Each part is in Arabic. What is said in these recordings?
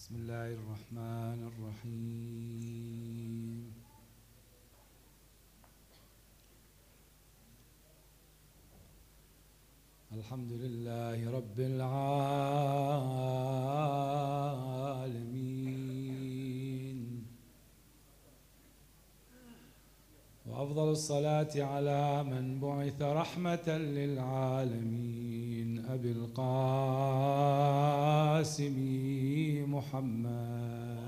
بسم الله الرحمن الرحيم. الحمد لله رب العالمين، وأفضل الصلاة على من بعث رحمة للعالمين أبي القاسم محمد.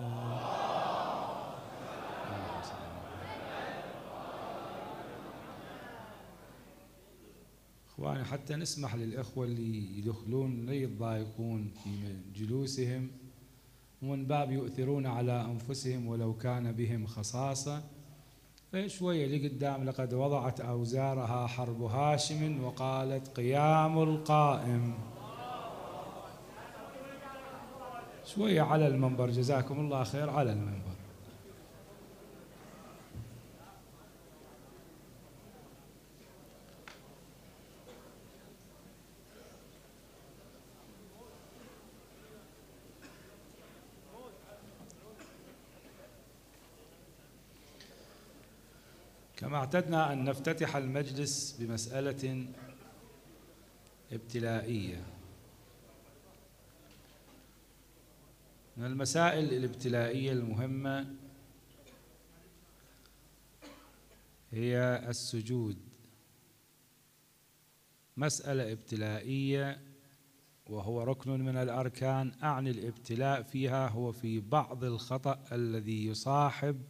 اخواني، حتى نسمح للإخوة اللي يدخلون لا يتضايقون في جلوسهم، ومن باب يؤثرون على أنفسهم ولو كان بهم خصاصة، فشوية لقدام. لقد وضعت أوزارها حرب هاشم وقالت قيام القائم. شوية على المنبر، جزاكم الله خير، على المنبر. كما اعتدنا أن نفتتح المجلس بمسألة ابتلائية. من المسائل الابتلائية المهمة هي السجود. مسألة ابتلائية وهو ركن من الأركان. أعني الابتلاء فيها هو في بعض الخطأ الذي يصاحب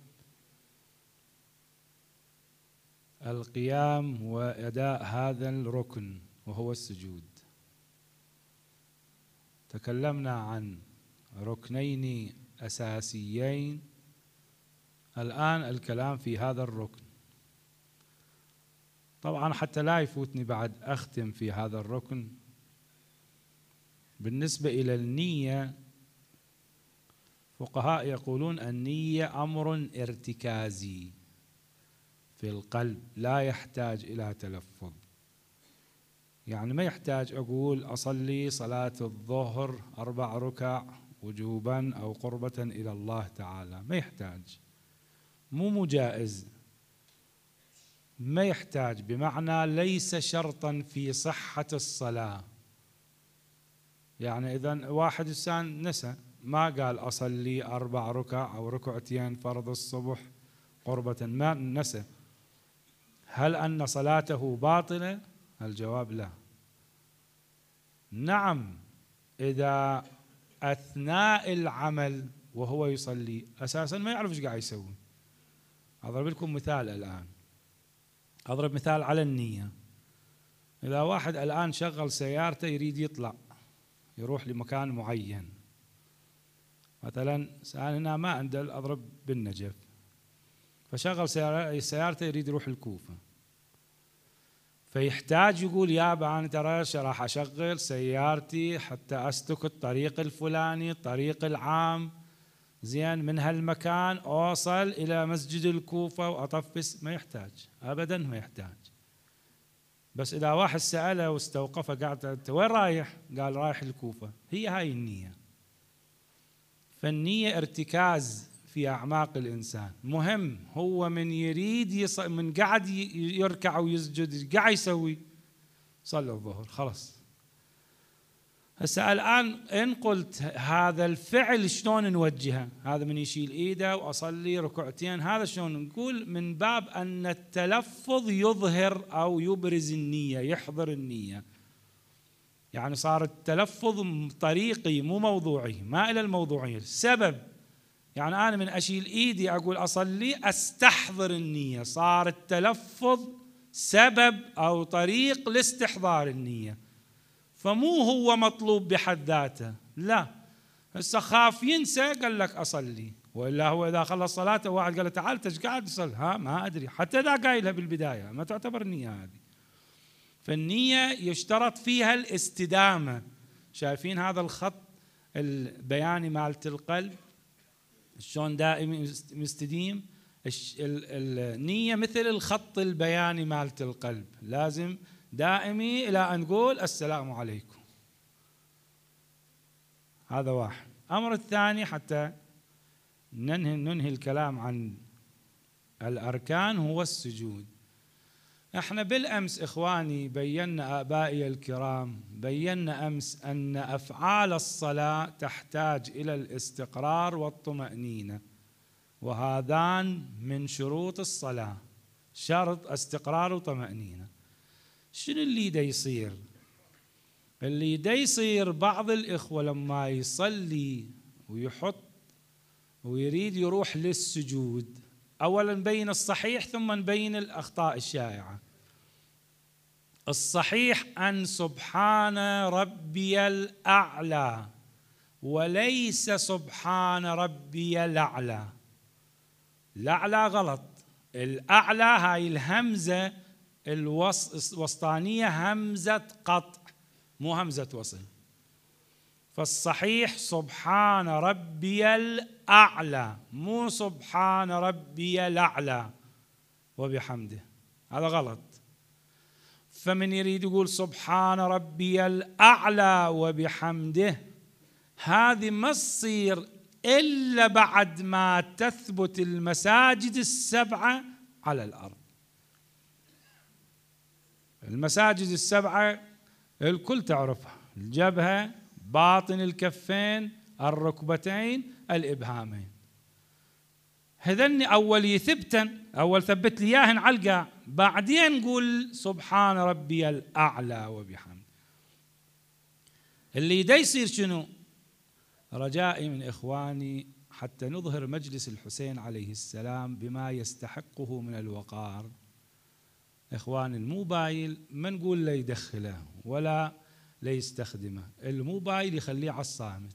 القيام وأداء هذا الركن وهو السجود. تكلمنا عن ركنين أساسيين، الآن الكلام في هذا الركن. طبعا حتى لا يفوتني بعد أختم في هذا الركن، بالنسبة إلى النية، فقهاء يقولون النية أمر ارتكازي في القلب، لا يحتاج إلى تلفظ. يعني ما يحتاج أقول أصلي صلاة الظهر 4 ركع وجوبا أو قربة إلى الله تعالى، ما يحتاج، مو مجائز، ما يحتاج، بمعنى ليس شرطا في صحة الصلاة. يعني إذا واحد إنسان نسى، ما قال أصلي 4 ركع أو ركعتين فرض الصبح قربة، ما نسى، هل أن صلاته باطلة؟ الجواب لا. نعم، إذا أثناء العمل وهو يصلي أساسا ما يعرف ايش قاعد يسوي. أضرب لكم مثال الآن، أضرب مثال على النية. إذا واحد الآن شغل سيارته يريد يطلع يروح لمكان معين، مثلا هنا ما عنده، أضرب بالنجف، فشغل سيارته يريد يروح الكوفة، فيحتاج يقول يابا أنا ترى راح أشغل سيارتي حتى أسلك الطريق الفلاني، الطريق العام، زين، من هالمكان أوصل إلى مسجد الكوفة وأطفس. ما يحتاج أبدا، ما يحتاج. بس إذا واحد سأله واستوقفه قاعد أنت وين رايح؟ قال رايح الكوفة، هي هاي النية. فالنية ارتكاز في أعماق الإنسان مهم. هو من يريد من قاعد يركع ويسجد قاعد يسوي صلى الظهر خلاص. هسه الآن إن قلت هذا الفعل شلون نوجهه؟ هذا من يشيل إيده وأصلي ركعتين، هذا شلون نقول؟ من باب أن التلفظ يظهر أو يبرز النية، يحضر النية. يعني صار التلفظ طريقي مو موضوعي، ما إلى الموضوعية. السبب يعني أنا من أشيل إيدي أقول أصلي أستحضر النية، صار التلفظ سبب أو طريق لاستحضار النية، فمو هو مطلوب بحد ذاته، لا. هسه خاف ينسى قال لك أصلي، وإلا هو إذا خلص صلاته واحد قال له تعال أنت ايش قاعد تصلي؟ ها ما أدري، حتى إذا قايلها بالبداية ما تعتبر النية هذه. فالنية يشترط فيها الاستدامة. شايفين هذا الخط البياني مالت القلب شلون دائم مستديم؟ النية مثل الخط البياني مالت القلب، لازم دائمي إلى أن نقول السلام عليكم. هذا واحد. الأمر الثاني حتى ننهي الكلام عن الأركان هو السجود. احنا بالأمس إخواني بينا آبائي الكرام، بينا أمس أن أفعال الصلاة تحتاج إلى الاستقرار والطمأنينة، وهذان من شروط الصلاة، شرط استقرار وطمأنينة. شنو اللي دا يصير؟ اللي دا يصير بعض الإخوة لما يصلي ويحط ويريد يروح للسجود، أولا نبين الصحيح ثم نبين الأخطاء الشائعة. الصحيح أن سبحان ربي الأعلى، وليس سبحان ربي الأعلى. الأعلى غلط، الأعلى هاي الهمزة الوسطانية همزة قطع مو همزة وصل. فالصحيح سبحان ربي الأعلى، مو سبحان ربي الأعلى وبحمده، هذا غلط. فمن يريد يقول سبحان ربي الأعلى وبحمده، هذه ما تصير إلا بعد ما تثبت المساجد السبعة على الأرض. المساجد السبعة الكل تعرفها: الجبهة، باطن الكفين، الركبتين، الإبهامين. هذن أول يثبتن، أول ثبت لي إياهن على القاع، بعدين نقول سبحان ربي الأعلى وبحمده. اللي دا يصير شنو؟ رجائي من إخواني حتى نظهر مجلس الحسين عليه السلام بما يستحقه من الوقار. إخواني الموبايل ما نقول لا يدخله ولا لا يستخدمه، الموبايل يخليه على الصامت.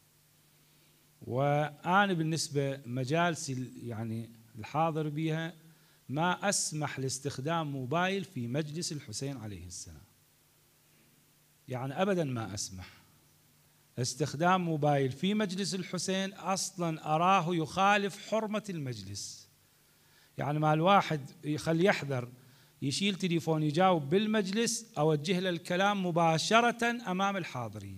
وأنا بالنسبة مجالسي يعني الحاضر بها ما أسمح لاستخدام موبايل في مجلس الحسين عليه السلام، يعني أبدا ما أسمح استخدام موبايل في مجلس الحسين، أصلا أراه يخالف حرمة المجلس. يعني ما الواحد يخلي يحذر يشيل تليفون يجاوب بالمجلس، أوجه له الكلام مباشرة أمام الحاضرين،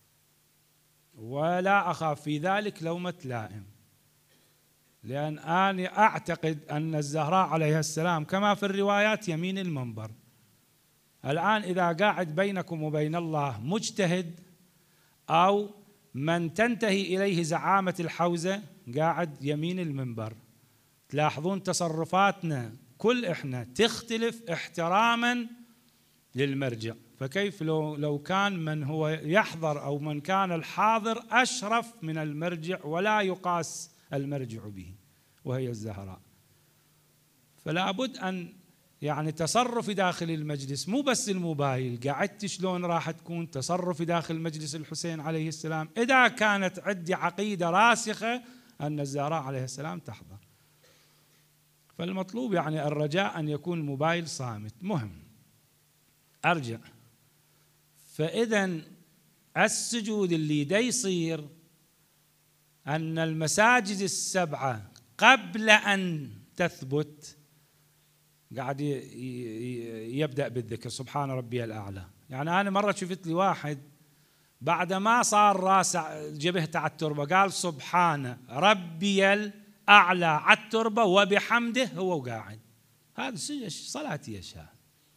ولا أخاف في ذلك لومة لائم، لأن أنا أعتقد أن الزهراء عليها السلام كما في الروايات يمين المنبر. الآن إذا قاعد بينكم وبين الله مجتهد أو من تنتهي إليه زعامة الحوزة قاعد يمين المنبر، تلاحظون تصرفاتنا كل إحنا تختلف احتراما للمرجع. فكيف لو كان من هو يحضر أو من كان الحاضر أشرف من المرجع ولا يقاس المرجع به وهي الزهراء. فلا بد أن يعني تصرف داخل المجلس، مو بس الموبايل، قعدت شلون راح تكون تصرف داخل مجلس الحسين عليه السلام إذا كانت عندي عقيدة راسخة أن الزهراء عليه السلام تحضر. فالمطلوب يعني الرجاء أن يكون الموبايل صامت. مهم أرجع، فإذا السجود اللي دا يصير أن المساجد السبعة قبل أن تثبت قاعد يبدأ بالذكر سبحان ربي الأعلى. يعني أنا مرة شفت لي واحد بعد ما صار راس جبهته على التربة قال سبحان ربي الأعلى على التربة وبحمده هو قاعد. هذا صلاتي يا شاه،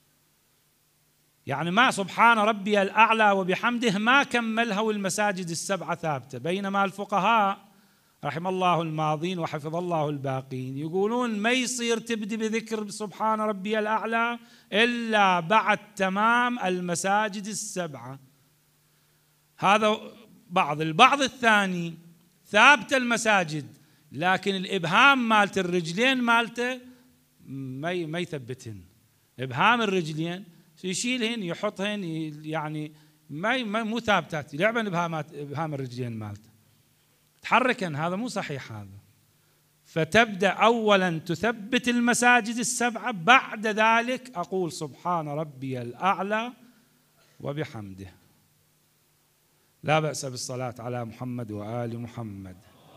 يعني ما سبحان ربي الأعلى وبحمده ما كملها والمساجد السبعة ثابتة. بينما الفقهاء رحم الله الماضين وحفظ الله الباقين يقولون ما يصير تبدي بذكر سبحان ربي الأعلى إلا بعد تمام المساجد السبعة. هذا البعض الثاني ثابت المساجد لكن الإبهام مالت الرجلين مالته ما يثبتهن. إبهام الرجلين يشيلهن يحطهن، يعني مو ثابتات، لعبا إبهام الرجلين مالته تحركن، هذا مو صحيح هذا. فتبدأ أولا تثبت المساجد السبعة، بعد ذلك أقول سبحان ربي الأعلى وبحمده. لا بأس بالصلاة على محمد وآل محمد.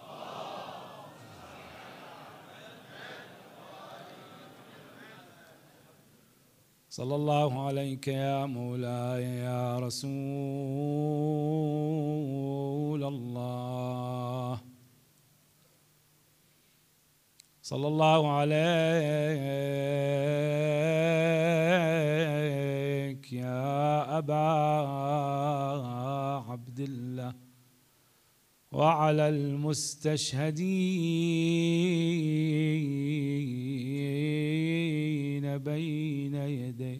صلى الله عليك يا مولاي يا رسول الله. صلى الله عليك يا أبا عبد الله وعلى المستشهدين بين يديك.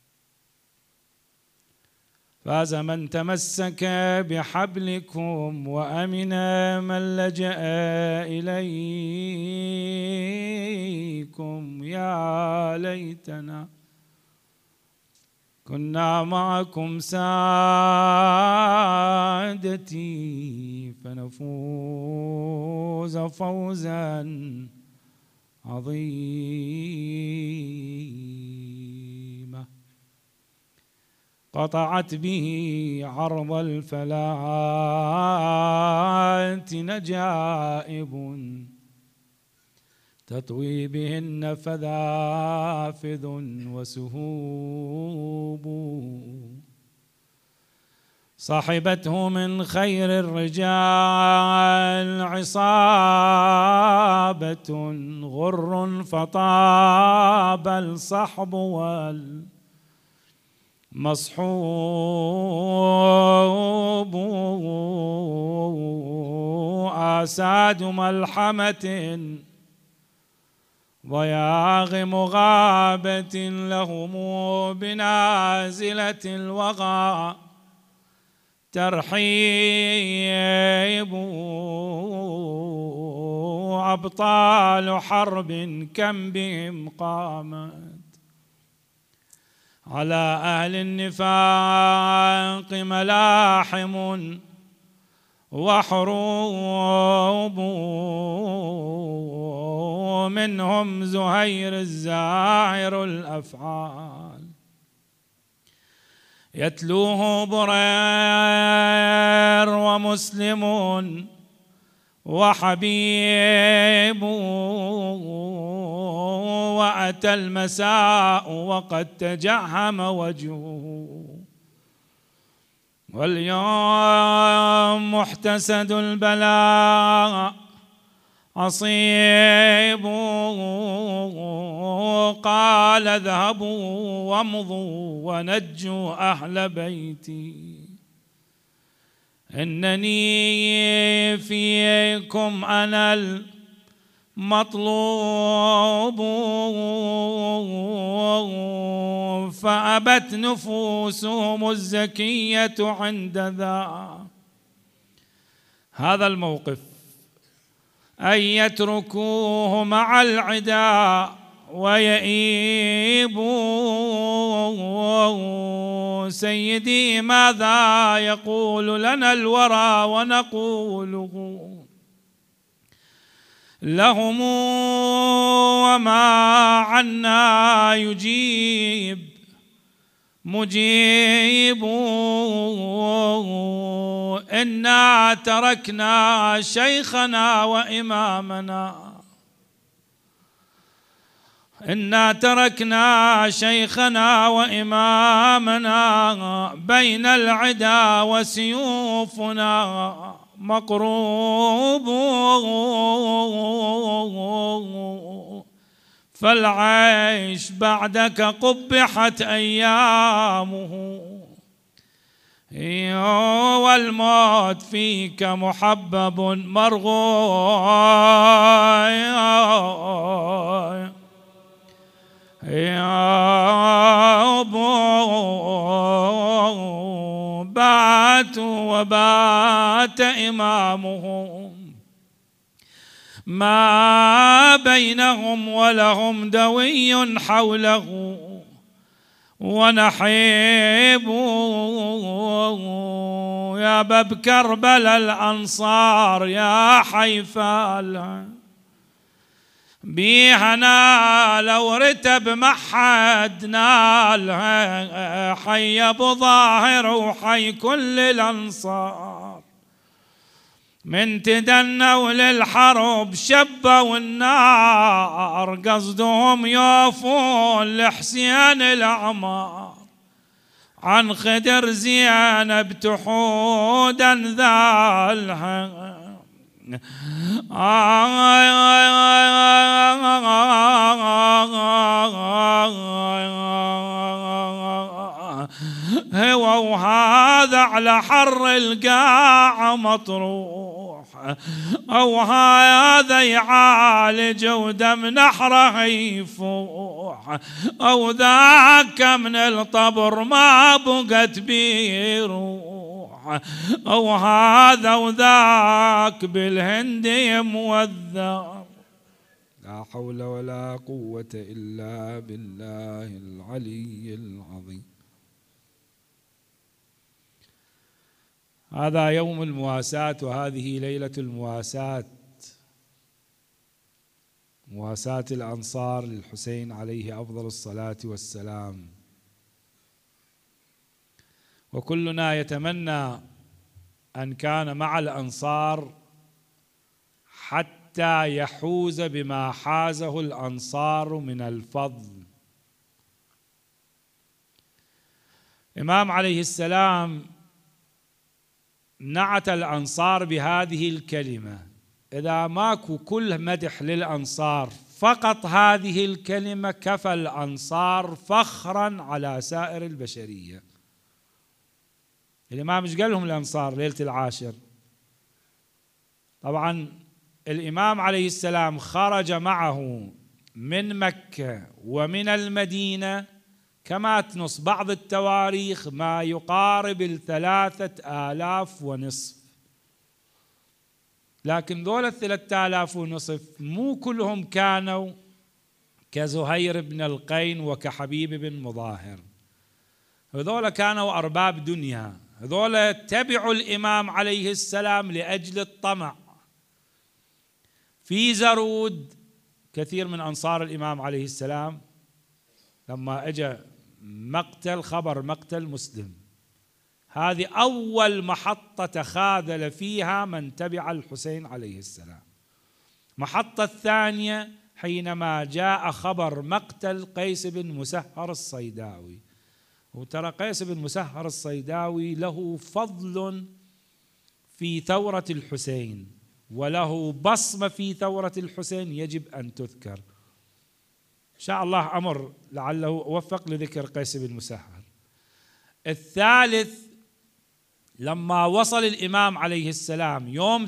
فاز من تمسك بحبلكم وأمن من لجأ إليكم. يا ليتنا كنا معكم سادتي فنفوز فوزا عظيما. قطعت به عرض الفلات نجائب تطوي بهن فذافذ وسهوب. صاحبته من خير الرجال عصابة غر فطاب الصحب والمصحوب. آساد ملحمة ضياغ مغابة لهم بنازلة الوغى ترحيب. أبطال حرب كم بهم قامت على أهل النفاق ملاحم وحروب. منهم زهير الزاهر الأفعال يتلوه برير ومسلم وحبيب. وأتى المساء وقد تجهم وجهه واليوم محتسد البلاء عصيب. قال اذهبوا وامضوا ونجوا أهل بيتي إنني فيكم أنا المطلوب. فأبت نفوسهم الزكية عند هذا الموقف أن يتركوه مع العداء ويئيبوا. سيدي ماذا يقول لنا الورى ونقوله لهم وما عنا يجيب مجيب. إنا تركنا شيخنا وإمامنا إنا تركنا شيخنا وإمامنا بين العدا وسيوفنا مقروب. فالعيش بعدك قبحت أيامه والموت فيك محبب مرغوب. باتوا وبات إمامهم ما بينهم ولهم دوي حوله ونحيب. يا باب كربلاء الأنصار يا حيفال بيهنا لو رتب محد نال حي ابو ظاهر وحي كل الانصار من تدنوا للحرب شبوا النار قصدهم يوفون لحسين الأعمار عن خدر زينب تحودا ذالها وهذا على حر القاع مطروح، أو هذا يعالج ودم نحره يفوح، أو ذاك من الطبر ما بقت بيروح، أو هذا وذاك بالهند موذر. لا حول ولا قوة إلا بالله العلي العظيم. هذا يوم المواساة، وهذه ليلة المواساة، مواساة الأنصار للحسين عليه أفضل الصلاة والسلام. وكلنا يتمنى أن كان مع الأنصار حتى يحوز بما حازه الأنصار من الفضل. الإمام عليه السلام نعت الأنصار بهذه الكلمة: إذا ماكو كل مدح للأنصار، فقط هذه الكلمة كفى الأنصار فخرا على سائر البشرية. الإمام ايش قال لهم الأنصار ليلة العاشر؟ طبعا الإمام عليه السلام خرج معه من مكة ومن المدينة كما تنص بعض التواريخ ما يقارب 3,500، لكن دول 3,500 مو كلهم كانوا كزهير بن القين وكحبيب بن مظاهر، هذول كانوا أرباب دنيا، هذول تبعوا الإمام عليه السلام لأجل الطمع. في زرود كثير من أنصار الإمام عليه السلام لما اجى خبر مقتل مسلم، هذه أول محطة تخاذل فيها من تبع الحسين عليه السلام. محطة الثانية حينما جاء خبر مقتل قيس بن مسهر الصيداوي، وترى قيس بن مسهر الصيداوي له فضل في ثورة الحسين وله بصمة في ثورة الحسين يجب أن تذكر. إن شاء الله أمر لعله أوفق لذكر قيس بن مسهر. الثالث لما وصل الإمام عليه السلام يوم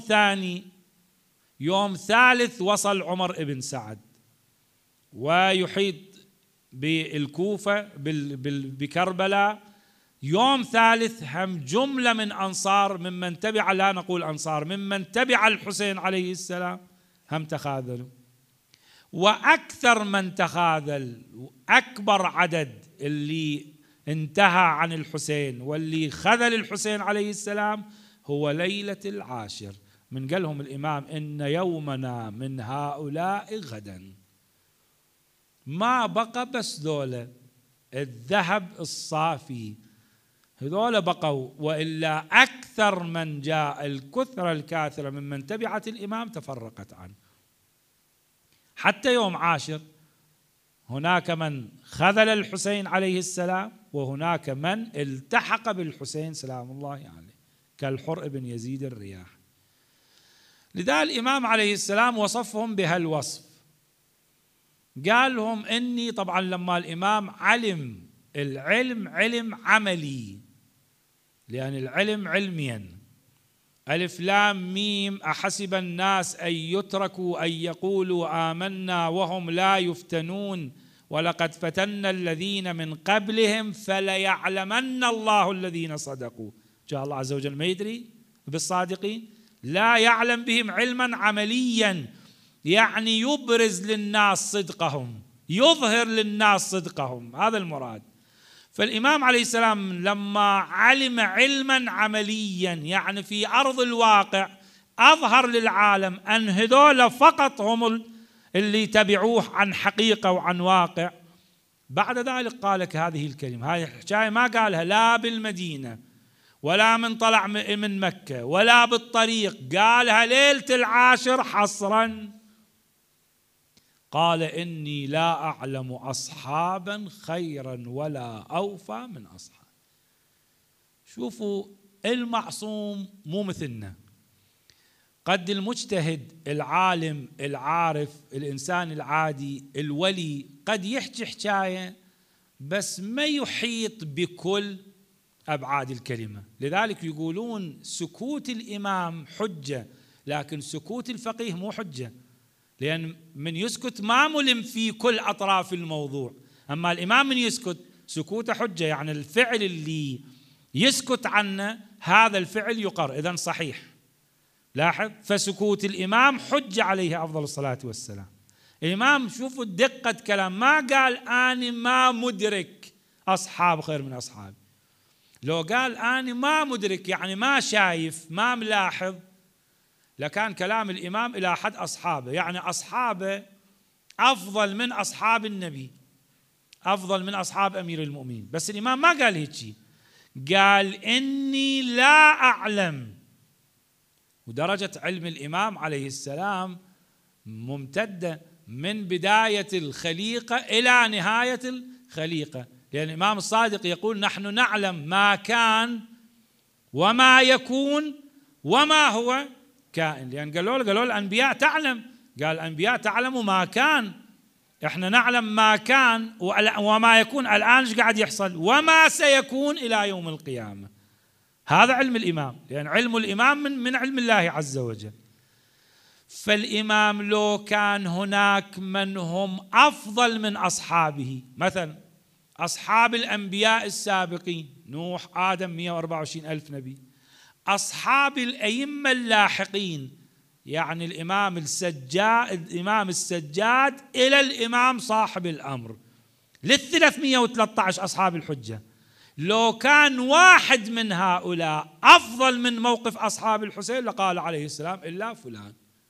ثالث وصل عمر بن سعد ويحيط بالكوفة بكربلاء. يوم ثالث هم جملة من أنصار ممن تبع، لا نقول أنصار، ممن تبع الحسين عليه السلام هم تخاذلوا. وأكثر من تخاذل أكبر عدد اللي انتهى عن الحسين واللي خذل الحسين عليه السلام هو ليلة العاشر. من قالهم الإمام: إن يومنا من هؤلاء غدا. ما بقى بس ذولا الذهب الصافي، هذول بقوا، وإلا أكثر من جاء الكثرة الكاثرة ممن تبعت الإمام تفرقت عنه. حتى يوم عاشر هناك من خذل الحسين عليه السلام وهناك من التحق بالحسين سلام الله عليه كالحر بن يزيد الرياح. لذا الإمام عليه السلام وصفهم بهالوصف، قال لهم إني، طبعا لما الإمام علم العلم علم عملي، لأن العلم علميا، ألف لام ميم أحسب الناس أن يتركوا أن يقولوا آمنا وهم لا يفتنون ولقد فتنا الذين من قبلهم فليعلمن الله الذين صدقوا. جاء الله عز وجل ما يدري بالصادقين، لا يعلم بهم علما عمليا، يعني يبرز للناس صدقهم، يظهر للناس صدقهم، هذا المراد. فالإمام عليه السلام لما علم علما عمليا يعني في أرض الواقع أظهر للعالم أن هذول فقط هم اللي تبعوه عن حقيقة وعن واقع. بعد ذلك قال هذه الكلمة، هذه الحكاية ما قالها لا بالمدينة ولا من طلع من مكة ولا بالطريق، قالها ليلة العاشر حصرا. قال: إني لا أعلم أصحابا خيرا ولا أوفى من أصحاب. شوفوا المعصوم مو مثلنا، قد المجتهد العالم العارف الإنسان العادي الولي قد يحكي حكاية بس ما يحيط بكل أبعاد الكلمة. لذلك يقولون سكوت الإمام حجة، لكن سكوت الفقيه مو حجة، لأن من يسكت ما ملم في كل أطراف الموضوع. أما الإمام من يسكت سكوته حجة، يعني الفعل اللي يسكت عنه هذا الفعل يقر، إذن صحيح. لاحظ، فسكوت الإمام حجة عليه أفضل الصلاة والسلام. الإمام شوفوا دقة كلام، ما قال أنا ما مدرك أصحاب خير من أصحابي. لو قال أنا ما مدرك يعني ما شايف ما ملاحظ لكان كلام الإمام إلى حد أصحابه، يعني أصحابه أفضل من أصحاب النبي، أفضل من أصحاب أمير المؤمنين. بس الإمام ما قال هيك شيء، قال إني لا أعلم. ودرجة علم الإمام عليه السلام ممتدة من بداية الخليقة إلى نهاية الخليقة، لأن الإمام الصادق يقول نحن نعلم ما كان وما يكون وما هو كائن. لأن قالوا الأنبياء تعلم، قال الأنبياء تعلموا ما كان، إحنا نعلم ما كان وما يكون الآن إيش قاعد يحصل وما سيكون إلى يوم القيامة. هذا علم الإمام، لأن علم الإمام من علم الله عز وجل. فالإمام لو كان هناك من هم أفضل من أصحابه، مثلا أصحاب الأنبياء السابقين نوح آدم 124 ألف نبي، أصحاب الأئمة اللاحقين يعني الإمام السجاد إلى الإمام صاحب الأمر لل313 أصحاب الحجة، لو كان واحد من هؤلاء أفضل من موقف أصحاب الحسين لقال عليه السلام إلا فلان.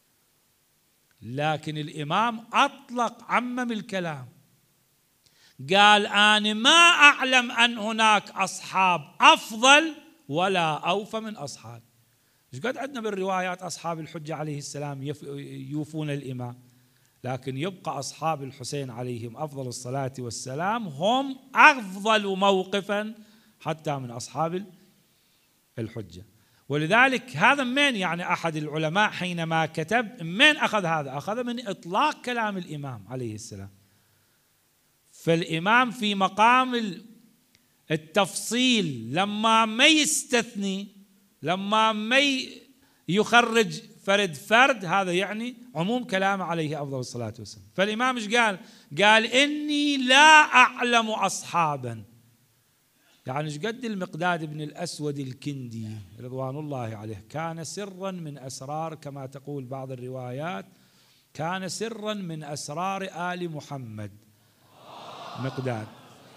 لكن الإمام أطلق عمم الكلام، قال أنا ما أعلم أن هناك أصحاب أفضل ولا أوفى من أصحاب. إيش قد عندنا بالروايات أصحاب الحجة عليه السلام يوفون الإمام، لكن يبقى أصحاب الحسين عليهم أفضل الصلاة والسلام هم أفضل موقفا حتى من أصحاب الحجة. ولذلك هذا من يعني أحد العلماء حينما كتب من أخذ هذا، أخذ من إطلاق كلام الإمام عليه السلام. فالإمام في مقام التفصيل لما ما يستثني، لما ما يخرج فرد هذا يعني عموم كلام عليه أفضل الصلاة والسلام. فالإمام إيش قال؟ قال إني لا أعلم أصحابا، يعني إيش قد المقداد بن الأسود الكندي رضوان الله عليه كان سرا من أسرار، كما تقول بعض الروايات كان سرا من أسرار آل محمد مقداد،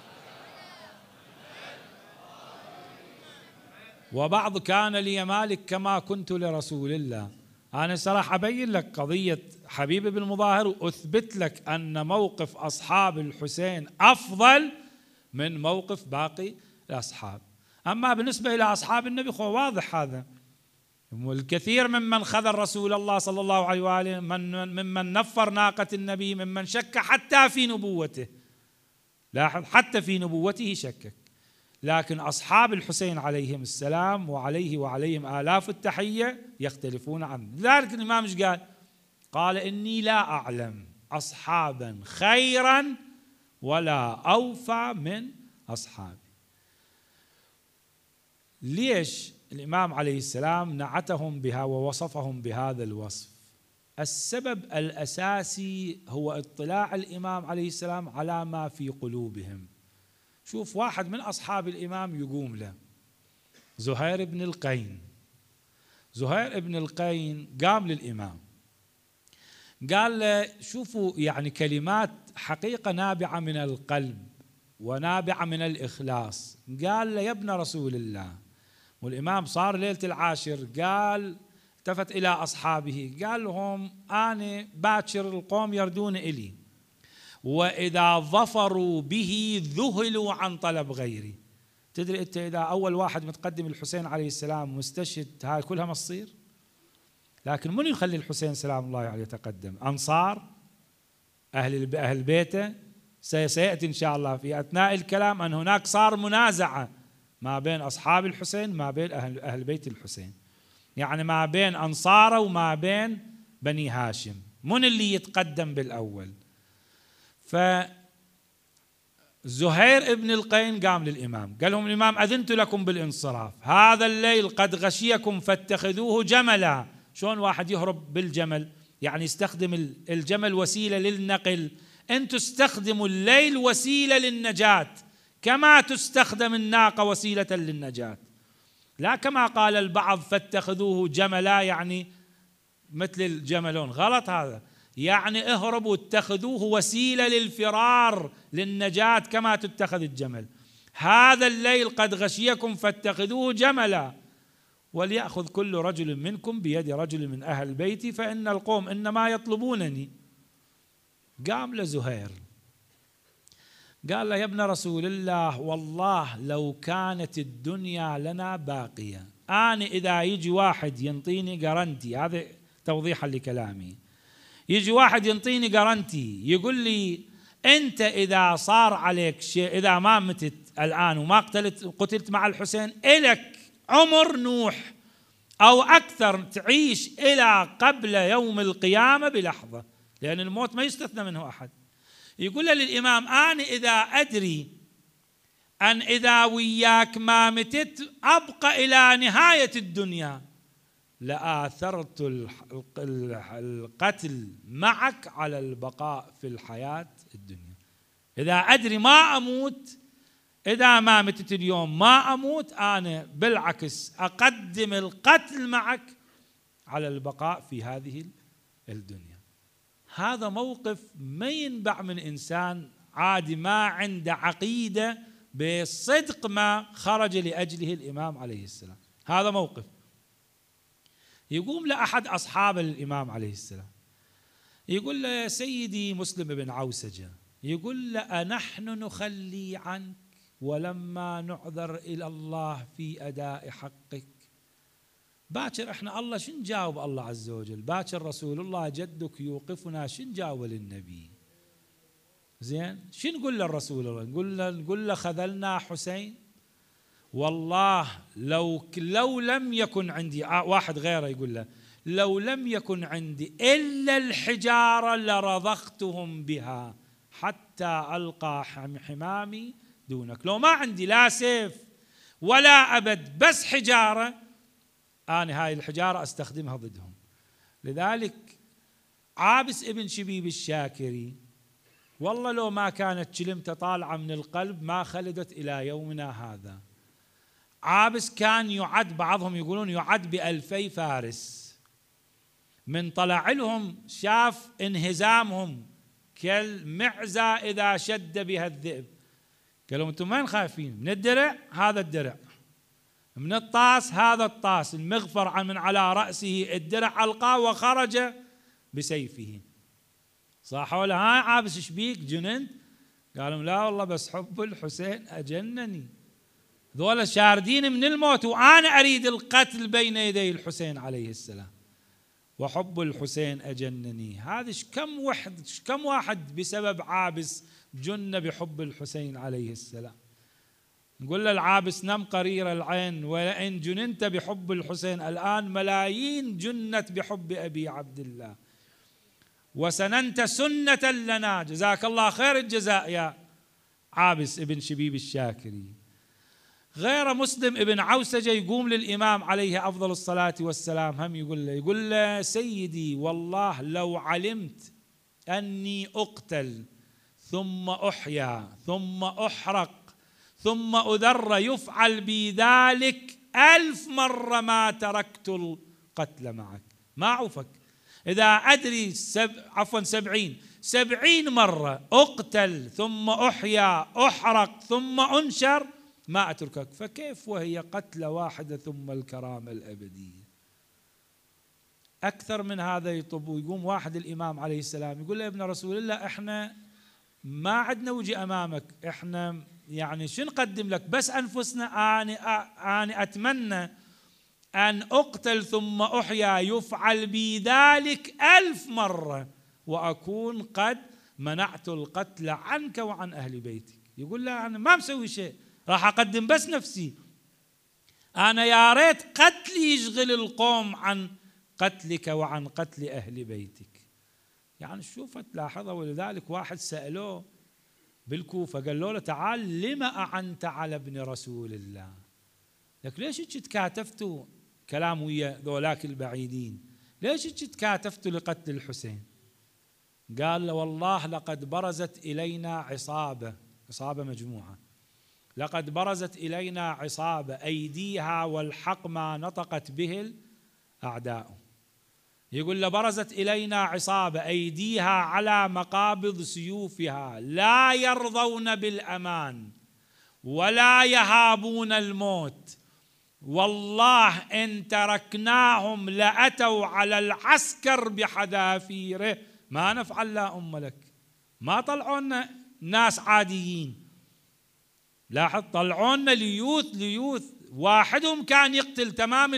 وبعض كان لي مالك كما كنت لرسول الله. أنا صراحة أبين لك قضية حبيب بن المظاهر وأثبت لك أن موقف أصحاب الحسين أفضل من موقف باقي الأصحاب. أما بالنسبة إلى أصحاب النبي هو واضح هذا، والكثير ممن خذل رسول الله صلى الله عليه وآله، ممن نفر ناقة النبي، ممن شك حتى في نبوته، لاحظ حتى في نبوته شكك. لكن أصحاب الحسين عليهم السلام وعليه وعليهم آلاف التحية يختلفون عنه. لذلك الإمام إيش قال؟ قال إني لا أعلم أصحابا خيرا ولا أوفى من أصحابي. ليش الإمام عليه السلام نعتهم بها ووصفهم بهذا الوصف؟ السبب الأساسي هو اطلاع الإمام عليه السلام على ما في قلوبهم. شوف واحد من أصحاب الإمام يقوم له زهير بن القين. زهير بن القين قام للإمام قال له شوفوا يعني كلمات حقيقة نابعة من القلب ونابعة من الإخلاص. قال له يا ابن رسول الله، والإمام صار ليلة العاشر، قال التفت إلى أصحابه قال لهم أنا باكر القوم يردون إلي، وإذا ظفروا به ذهلوا عن طلب غيري. تدري أنت إذا أول واحد متقدم الحسين عليه السلام مستشهد هاي كلها ما تصير؟ لكن من يخلي الحسين سلام الله عليه يتقدم؟ أنصار أهل بيته. سيأتي إن شاء الله في أثناء الكلام أن هناك صار منازعة ما بين أصحاب الحسين ما بين أهل بيت الحسين. يعني ما بين أنصاره وما بين بني هاشم، من اللي يتقدم بالأول؟ فزهير ابن القين قام للإمام قال لهم الإمام أذنت لكم بالانصراف، هذا الليل قد غشيكم فاتخذوه جملا. شلون واحد يهرب بالجمل؟ يعني يستخدم الجمل وسيلة للنقل، أنتم استخدموا الليل وسيلة للنجاة كما تستخدم الناقة وسيلة للنجاة، لا كما قال البعض فاتخذوه جملا يعني مثل الجملون، غلط هذا، يعني اهربوا اتخذوه وسيلة للفرار للنجاة كما تتخذ الجمل. هذا الليل قد غشيكم فاتخذوه جملا، وليأخذ كل رجل منكم بيد رجل من أهل بيتي فإن القوم إنما يطلبونني. قام لزهير قال له يا ابن رسول الله والله لو كانت الدنيا لنا باقية، أنا إذا يجي واحد ينطيني قرنتي، هذا توضيحا لكلامي، يجي واحد ينطيني قرنتي يقول لي أنت إذا صار عليك شيء، إذا ما متت الآن وما قتلت مع الحسين، إلك عمر نوح أو أكثر، تعيش إلى قبل يوم القيامة بلحظة، لأن الموت ما يستثنى منه أحد. يقول له للإمام أنا إذا أدري أن إذا وياك ما متت أبقى إلى نهاية الدنيا لآثرت القتل معك على البقاء في الحياة الدنيا. إذا أدري ما أموت، إذا ما متت اليوم ما أموت، أنا بالعكس أقدم القتل معك على البقاء في هذه الدنيا. هذا موقف ما ينبع من إنسان عادي ما عنده عقيدة بصدق ما خرج لأجله الإمام عليه السلام. هذا موقف. يقوم لأحد أصحاب الإمام عليه السلام يقول له يا سيدي مسلم بن عوسجة، يقول له أنحن نخلي عنك ولما نعذر إلى الله في أداء حقك؟ باكر احنا الله شن جاوب الله عز وجل؟ باكر رسول الله جدك يوقفنا شن جاوب للنبي؟ زين شن نقول للرسول الله؟ نقول له خذلنا حسين؟ والله لو لم يكن عندي واحد غيره يقول له لو لم يكن عندي إلا الحجارة لرضختهم بها حتى ألقى حمامي دونك. لو ما عندي لا سيف ولا أبد بس حجارة، أنا هاي الحجارة أستخدمها ضدهم. لذلك عابس ابن شبيب الشاكري والله لو ما كانت كلمته طالعة من القلب ما خلدت إلى يومنا هذا. عابس كان يعد، بعضهم يقولون يعد ب2000 فارس، من طلع لهم شاف انهزامهم كالمعزة إذا شد بها الذئب، قال لهم أنتم وين خايفين؟ من الدرع هذا الدرع، من الطاس هذا الطاس، المغفر من على رأسه الدرع ألقاه وخرج بسيفه. صاحوا له ها عابس ايش بيك جننت؟ قالوا لا والله بس حب الحسين أجنني، ذولا شاردين من الموت وأنا أريد القتل بين يدي الحسين عليه السلام، وحب الحسين أجنني. هذا كم واحد بسبب عابس جن بحب الحسين عليه السلام. نقول للعابس نم قرير العين، ولئن جننت بحب الحسين الآن ملايين جنت بحب أبي عبد الله، وسننت سنة لنا، جزاك الله خير الجزاء يا عابس ابن شبيب الشاكري. غير مسلم ابن عوسجة يقوم للإمام عليه أفضل الصلاة والسلام هم يقول له سيدي والله لو علمت أني أقتل ثم أحيا ثم أحرق ثم أذر يفعل بي ذلك 1000 مرة ما تركت القتل معك. ما أعوفك إذا أدري 70 مرة أقتل ثم أحيا أحرق ثم أنشر ما أتركك، فكيف وهي قتلة واحدة ثم الكرامة الأبدية؟ أكثر من هذا يطب. ويقوم واحد الإمام عليه السلام يقول له يا ابن رسول الله احنا ما عندنا وجه أمامك، احنا يعني شو نقدم لك؟ بس أنفسنا. أنا أتمنى أن أقتل ثم أحيا يفعل بي ذلك 1000 مرة وأكون قد منعت القتل عنك وعن أهل بيتك. يقول له أنا ما مسوي شيء، راح أقدم بس نفسي، أنا يا ريت قتلي يشغل القوم عن قتلك وعن قتل أهل بيتك. يعني شوف تلاحظها. ولذلك واحد سألوه بالكوفة قال له تعال لما أعنت على ابن رسول الله؟ لك ليش تكاتفتوا كلام ويا ذولاك البعيدين؟ ليش تكاتفتوا لقتل الحسين؟ قال له والله لقد برزت إلينا عصابة مجموعة، لقد برزت إلينا عصابة أيديها والحق ما نطقت به الأعداء. يقول له برزت إلينا عصابة أيديها على مقابض سيوفها لا يرضون بالأمان ولا يهابون الموت، والله إن تركناهم لأتوا على العسكر بحذافيره ما نفعل لا أم لك. ما طلعونا ناس عاديين، لاحظ طلعونا ليوث. واحدهم كان يقتل تمام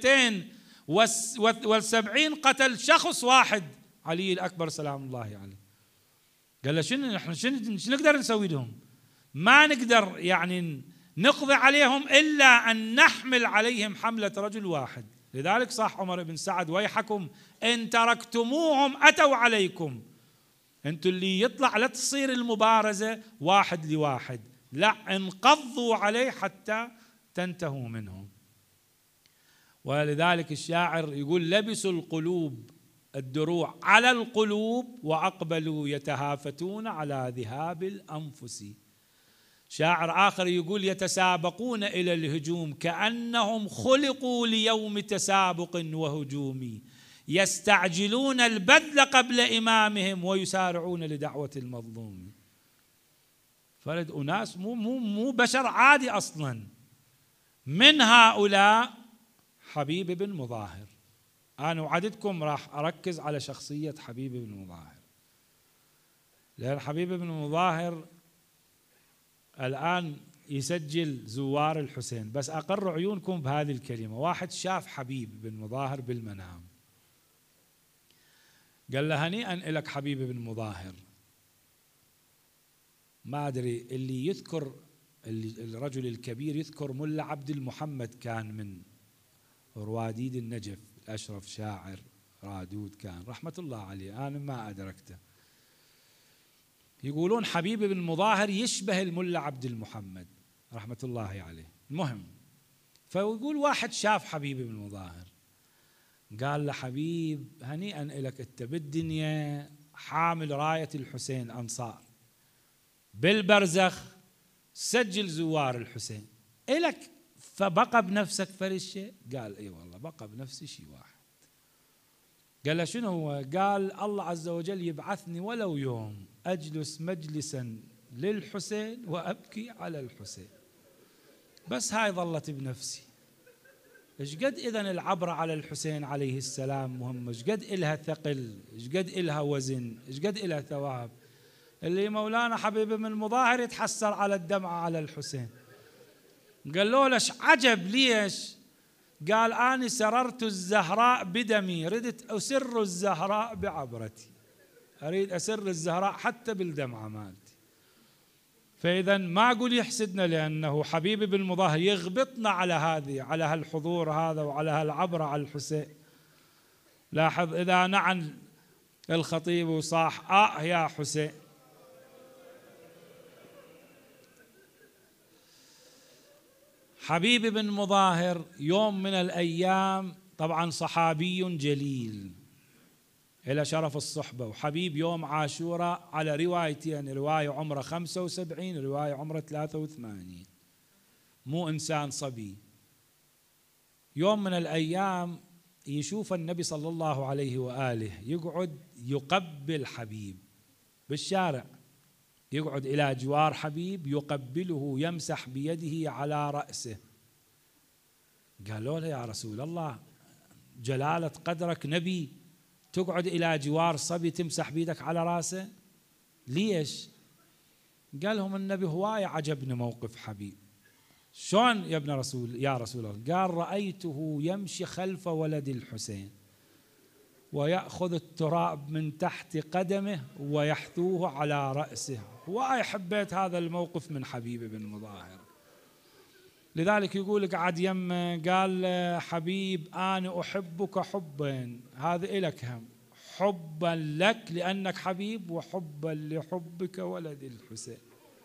270 قتل شخص واحد، علي الأكبر سلام الله عليه. قال له شنو نقدر نسوي لهم؟ ما نقدر يعني نقضي عليهم إلا أن نحمل عليهم حملة رجل واحد. لذلك صح عمر بن سعد ويحكم إن تركتموهم أتوا عليكم. أنتوا اللي يطلع لا تصير المبارزة واحد لواحد، لا انقضوا عليه حتى تنتهوا منهم. ولذلك الشاعر يقول لبسوا القلوب الدروع على القلوب وأقبلوا يتهافتون على ذهاب الأنفس. شاعر آخر يقول يتسابقون إلى الهجوم كأنهم خلقوا ليوم تسابق وهجوم، يستعجلون البذل قبل إمامهم ويسارعون لدعوة المظلوم. فرد أناس مو بشر عادي أصلا. من هؤلاء حبيب بن مظاهر. أنا وعدتكم راح أركز على شخصية حبيب بن مظاهر، لأن حبيب بن مظاهر الآن يسجل زوار الحسين. بس أقر عيونكم بهذه الكلمة. واحد شاف حبيب بن مظاهر بالمنام، قال له هنيئا لك حبيب بن مظاهر. ما أدري اللي يذكر الرجل الكبير يذكر ملا عبد المحمد، كان من رواديد النجف، الأشرف شاعر رادود كان رحمة الله عليه، أنا ما أدركته. يقولون حبيب بن مظاهر يشبه الملا عبد المحمد رحمة الله عليه. المهم فيقول واحد شاف حبيب بن مظاهر قال له حبيب هنيئا لك، أنت بالدنيا حامل راية الحسين أنصار، بالبرزخ سجل زوار الحسين إلك، فبقى بنفسك فرد شيء؟ قال اي والله بقى بنفسي شيء واحد. قال له شنو هو؟ قال الله عز وجل يبعثني ولو يوم أجلس مجلسا للحسين وأبكي على الحسين، بس هاي ظلت بنفسي. ايش قد إذن العبرة على الحسين عليه السلام مهمة، ايش قد إلها ثقل، ايش قد إلها وزن، ايش قد إلها ثواب. اللي مولانا حبيب بن المظاهر يتحسر على الدمعة على الحسين. قال له ليش عجب ليش؟ قال أنا سررت الزهراء بدمي، ردت أسر الزهراء بعبرتي، أريد أسر الزهراء حتى بالدمعة مالتي. فإذا ما أقول يحسدنا، لأنه حبيب بن المظاهر يغبطنا على هذه، على هالحضور هذا وعلى هالعبرة على الحسين. لاحظ إذا نعن الخطيب وصاح يا حسين. حبيب بن مظاهر يوم من الأيام طبعا صحابي جليل إلى شرف الصحبة، وحبيب يوم عاشوراء على روايتين، رواية عمره 75 رواية عمره 83، مو إنسان صبي. يوم من الأيام يشوف النبي صلى الله عليه وآله يقعد يقبل حبيب بالشارع، يقعد إلى جوار حبيب يقبله يمسح بيده على رأسه. قالوا له يا رسول الله جلالة قدرك نبي تقعد إلى جوار صبي تمسح بيدك على رأسه ليش؟ قال لهم النبي هواية عجبني موقف حبيب. شلون يا ابن رسول يا رسول الله؟ قال رأيته يمشي خلف ولد الحسين ويأخذ التراب من تحت قدمه ويحثوه على رأسه. وأي حبيت هذا الموقف من حبيب بن مظاهر. لذلك يقول قعد يمه قال حبيب أنا أحبك حبا، هذا إلك هم، حبا لك لأنك حبيب، وحبا لحبك ولد الحسين.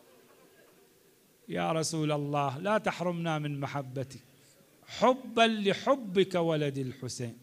يا رسول الله لا تحرمنا من محبتك، حبا لحبك ولد الحسين.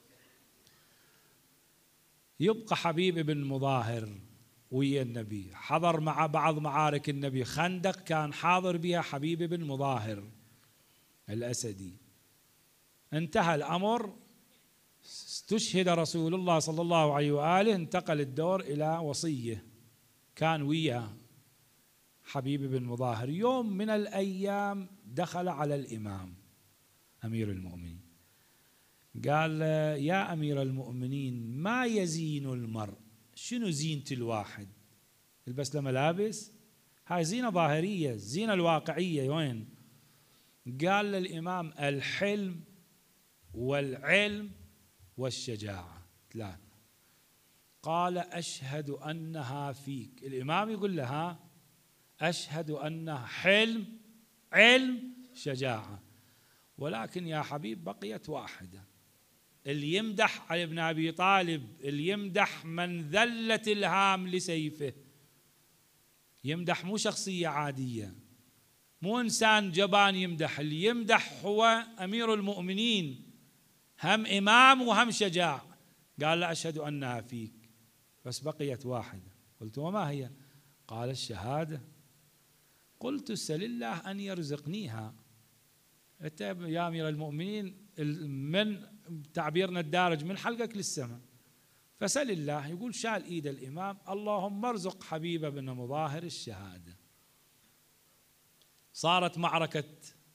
يبقى حبيب بن مظاهر ويا النبي، حضر مع بعض معارك النبي، خندق كان حاضر بها حبيب بن مظاهر الأسدي. انتهى الأمر، استشهد رسول الله صلى الله عليه وآله، انتقل الدور إلى وصيه كان وياه حبيب بن مظاهر. يوم من الأيام دخل على الإمام أمير المؤمنين، قال يا أمير المؤمنين ما يزين المرء؟ شنو زينة الواحد؟ يلبس له ملابس؟ هاي زينة ظاهرية، الزينة الواقعية وين؟ قال للإمام الحلم والعلم والشجاعة، ثلاث. قال أشهد أنها فيك. الإمام يقول له أشهد أنها حلم علم شجاعة، ولكن يا حبيب بقيت واحدة. اللي يمدح علي بن أبي طالب، اللي يمدح من ذلت الهام لسيفه، يمدح مو شخصية عادية، مو إنسان جبان يمدح، اللي يمدح هو أمير المؤمنين، هم إمام وهم شجاع. قال لا أشهد أنها فيك، بس بقيت واحدة. قلت وما هي؟ قال الشهادة. قلت سل الله أن يرزقنيها. أنت يا أمير المؤمنين من تعبيرنا الدارج من حلقك للسماء، فسل الله. يقول شال إيد الإمام اللهم ارزق حبيب بن مظاهر الشهادة. صارت معركة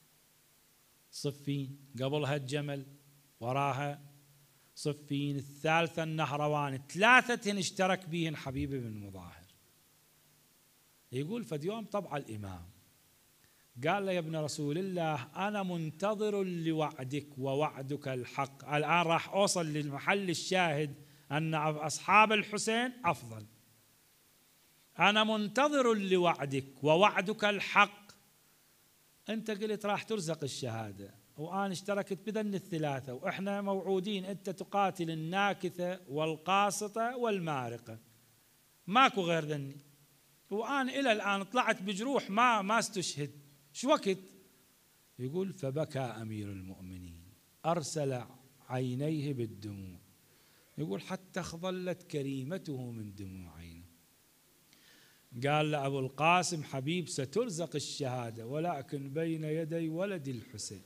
صفين، قبلها الجمل، وراها صفين، الثالثة النهروان، ثلاثة اشترك بهن حبيب بن مظاهر. يقول فد يوم طبع الإمام قال له يا ابن رسول الله أنا منتظر لوعدك ووعدك الحق. الآن راح أوصل للمحل الشاهد أن أصحاب الحسين أفضل. أنا منتظر لوعدك ووعدك الحق. أنت قلت راح ترزق الشهادة، وأنا اشتركت بذن الثلاثة، وإحنا موعودين أنت تقاتل الناكثة والقاسطة والمارقة، ماكو غير ذني، وأنا إلى الآن طلعت بجروح ما استشهد، شو وقت؟ يقول فبكى أمير المؤمنين، أرسل عينيه بالدموع، يقول حتى خضلت كريمته من دموع عينه. قال لأبو القاسم حبيب سترزق الشهادة، ولكن بين يدي ولد الحسين،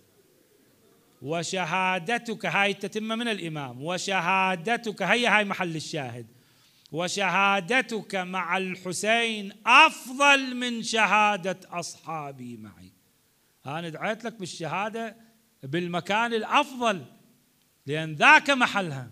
وشهادتك، هاي تتم من الإمام، وشهادتك هاي محل الشاهد، وشهادتك مع الحسين أفضل من شهادة أصحابي معي. أنا دعيت لك بالشهادة بالمكان الأفضل لأن ذاك محلها.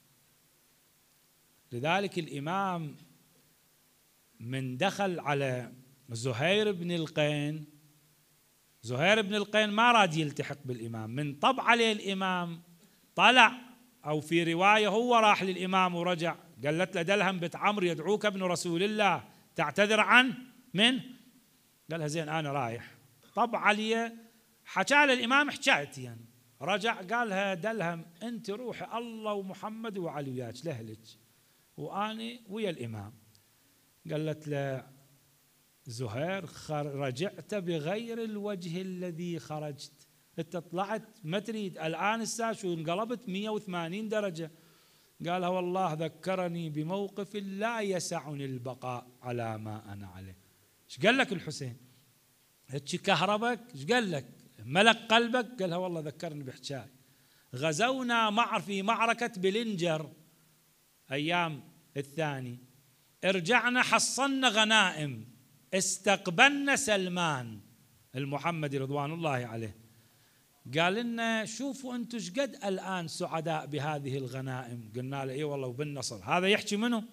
لذلك الإمام من دخل على زهير بن القين، زهير بن القين ما راد يلتحق بالإمام، من طب عليه الإمام طلع، أو في رواية هو راح للإمام ورجع، قالت له دلهم بنت عمرو يدعوك ابن رسول الله تعتذر عنه من؟ قالها زين أنا رايح. طب علي حكى للإمام حكايتي يعني. رجع قالها دلهم أنت روحي الله ومحمد وعلي وياك لهلك، وأنا ويا الإمام. قالت له زهير رجعت بغير الوجه الذي خرجت، انت طلعت ما تريد، الآن الساعة انقلبت 180 درجة. قالها والله ذكرني بموقف لا يسعني البقاء على ما أنا عليه. ايش قال لك الحسين؟ هيك كهربك؟ ايش قال لك؟ ملك قلبك؟ قالها والله ذكرني بحكاية، غزونا في معركة بلنجر أيام الثاني، ارجعنا حصلنا غنائم، استقبلنا سلمان المحمدي رضوان الله عليه، قال لنا شوفوا انتم ايش قد الآن سعداء بهذه الغنائم. قلنا له اي والله وبالنصر. هذا يحكي منه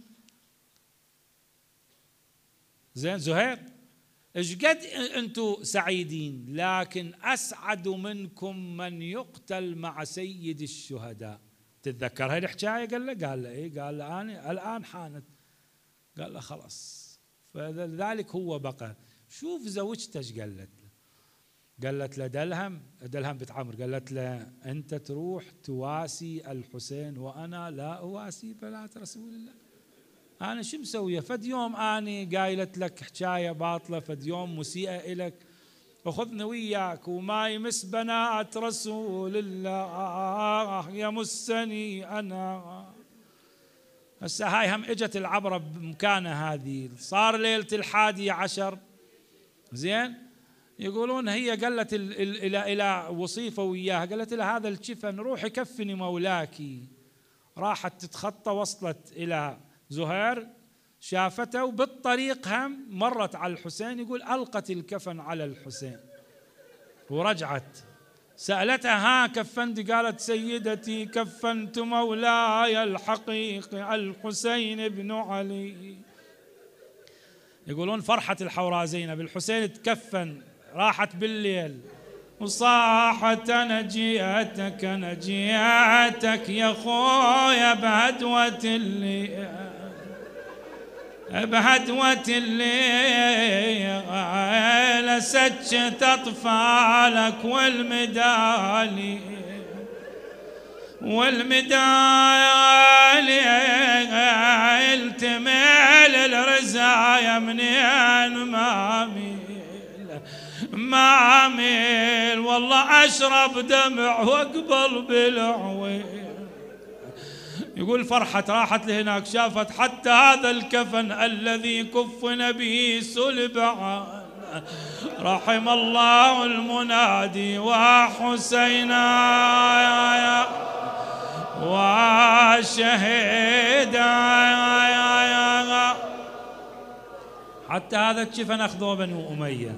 زين زهير، ايش قد انتم سعيدين، لكن اسعد منكم من يقتل مع سيد الشهداء. تتذكر هاي الحكايه؟ قال له اي، قال له انا الان حانت. قال له خلاص. فلذلك هو بقى. شوف زوجته ايش قالت له، قالت له دلهم بنت عمرو، قالت له أنت تروح تواسي الحسين وأنا لا أواسي بنات رسول الله. أنا شو مسوية؟ فد يوم أني قايلت لك حكاية باطلة، فد يوم مسيئة إلك، أخذنا وياك وما يمس بنات رسول الله يمسني أنا. هسه هاي هم اجت العبرة بمكانها هذه. صار ليلة 11 زين، يقولون هي قالت إلى وصيفة وياها، قالت لها هذا الكفن روحي كفني مولاكي. راحت تتخطى، وصلت إلى زهير، شافته وبالطريق هم مرت على الحسين، يقول ألقت الكفن على الحسين ورجعت سألتها ها كفنت؟ قالت سيدتي كفنت مولاي الحقيقي الحسين بن علي. يقولون فرحة الحوراء زينب، الحسين تكفن، راحت بالليل وصاحت نجيتك نجيتك يا خويا بهدوة الليل بهدوة الليل سجت أطفالك والمدالي التميل الرزايا منين ما أميل والله أشرب دمع وأقبل بالعويل. يقول فرحت راحت لهناك، شافت حتى هذا الكفن الذي كفن به سلبا، رحم الله المنادي وحسينا وشهيدا. حتى هذا الكفن أخذوه بنو أمية.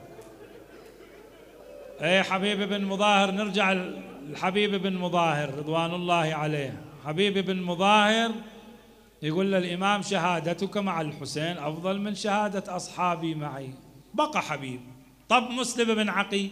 اي حبيب بن مظاهر، نرجع الحبيب بن مظاهر رضوان الله عليه. حبيب بن مظاهر يقول للإمام شهادتك مع الحسين أفضل من شهادة أصحابي معي. بقى حبيب. طب مسلم بن عقيل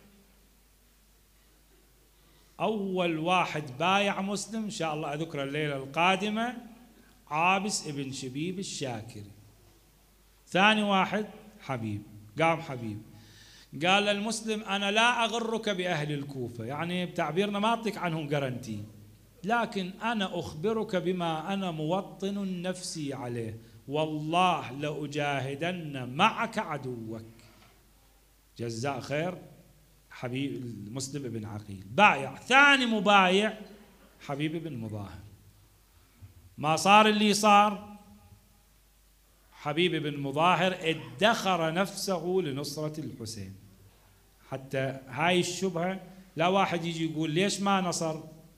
أول واحد بايع مسلم، إن شاء الله أذكر الليلة القادمة، عابس ابن شبيب الشاكري. ثاني واحد حبيب. قام حبيب قال للمسلم أنا لا أغرك بأهل الكوفة، يعني بتعبيرنا ما أعطيك عنهم جرنتي، لكن أنا أخبرك بما أنا موطن نفسي عليه، والله لأجاهدن معك عدوك. جزاء خير حبيب مسلم بن عقيل بايع. ثاني مبايع حبيب بن مظاهر. ما صار اللي صار، حبيب بن مظاهر ادخر نفسه لنصرة الحسين. حتى هاي الشبهة لا واحد يجي يقول ليش ما نصر.